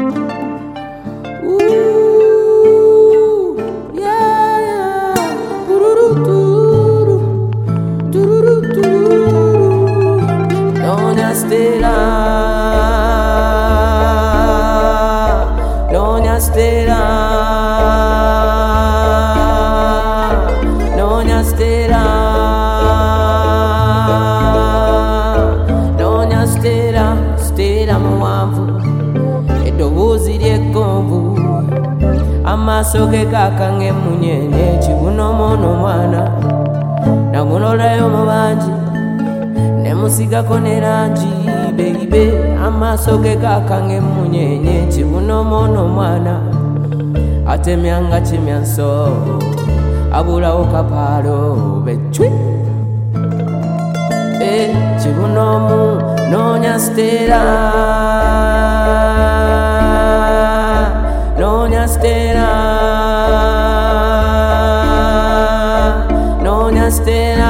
Stera muwanvu eddoboozi ly'ekkonvu amaaso ge gakange munyenye kibunomono mwana namunolayo mu bangi ne musigako ne langi beibe amaaso ge gakange munyenye kibunomono mwana atemyanga kimyanso abulawo kapaalo becwi kibunomu nonya stera nonya stera nonya stera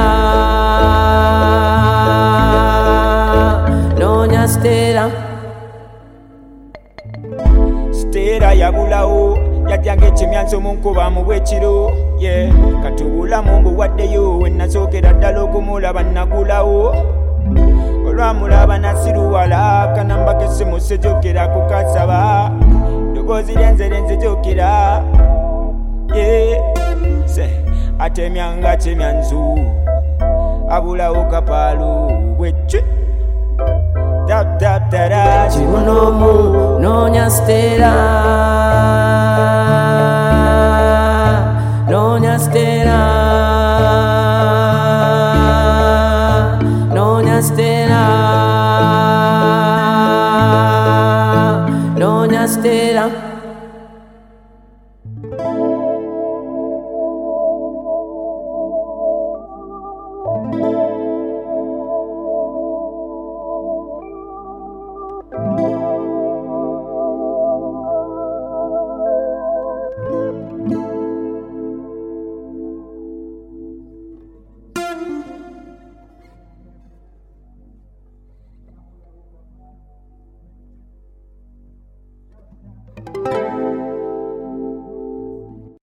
nonya stera stera yabulawo yatyange kimyanso munkuba mu bwekiro katubula mumbu waddeyo wenasookera ddala okumulaba nagulawo olwamulaba nasiruwala kanamba kesimu sejokera kukasaba ddoboozi lyenze jokera atemyanga kimyanso abulawo kapaalu bwekyo kibunomu nonya stera